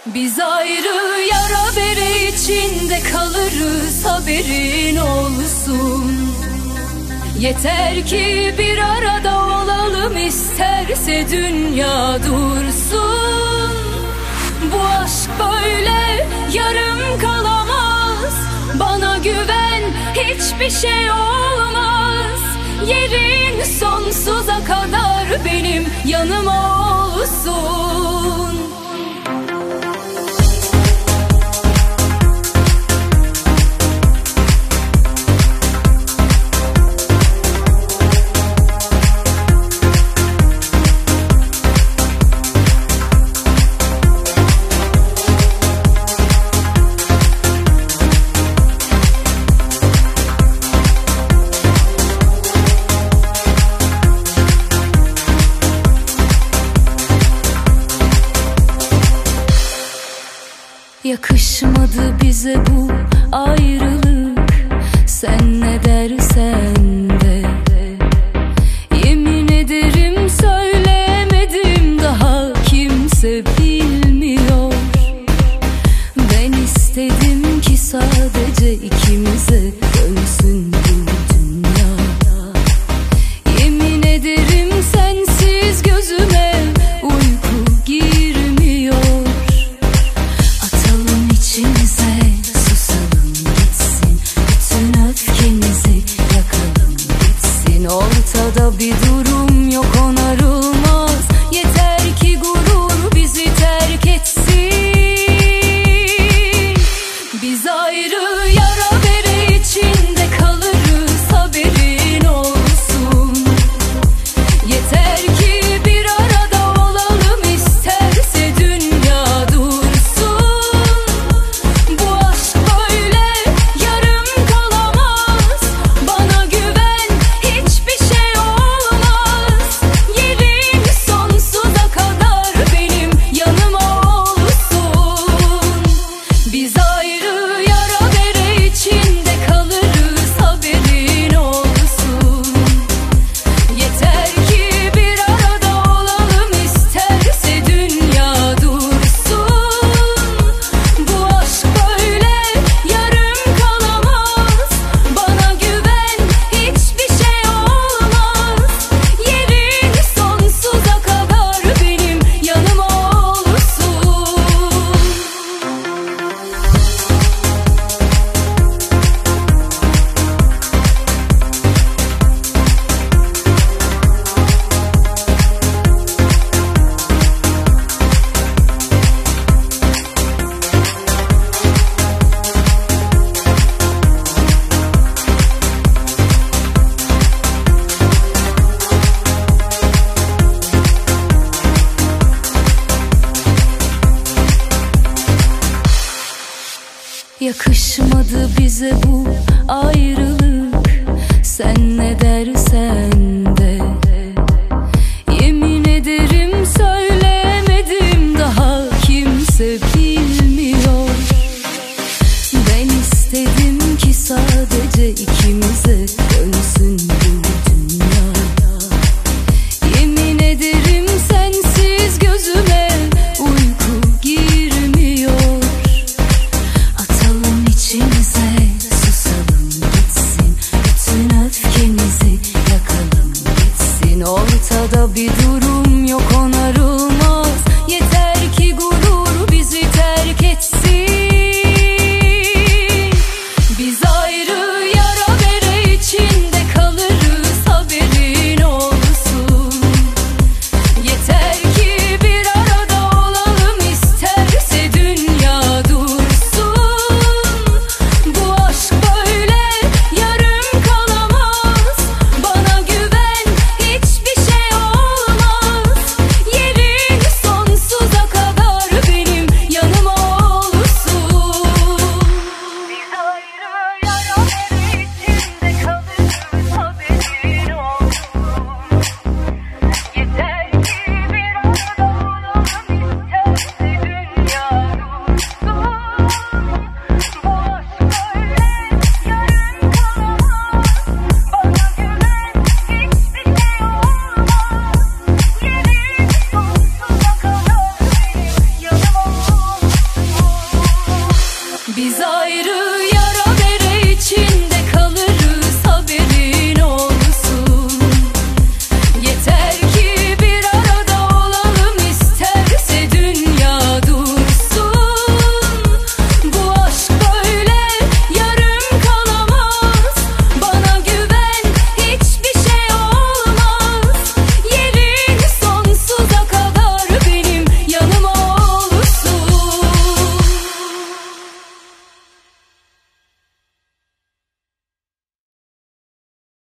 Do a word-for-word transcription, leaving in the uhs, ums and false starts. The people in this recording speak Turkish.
Biz ayrı yara bere içinde kalırız, haberin olsun. Yeter ki bir arada olalım, isterse dünya dursun. Bu aşk böyle yarım kalamaz, bana güven, hiçbir şey olmaz. Yerin sonsuza kadar benim yanım olsun. Yakışmadı bize bu ayrılık, sen ne dersen de. Yemin ederim söylemedim, daha kimse bilmiyor. Ben istedim ki sadece ikimize dönsün bu dünya. Yemin ederim sensiz gözüme uyku girmiyor. İçimize susalım gitsin, bütün öfkemizi yakalım gitsin. Ortada bir durum yok, onarılmaz. Yeter ki gurur bizi terk etsin. Biz ayrı yara bere içinde kalırız, haberin olsun. Yeter ki bir arada olalım, isterse dünya dursun. Yakışmadı bize bu ayrılık, sen ne dersen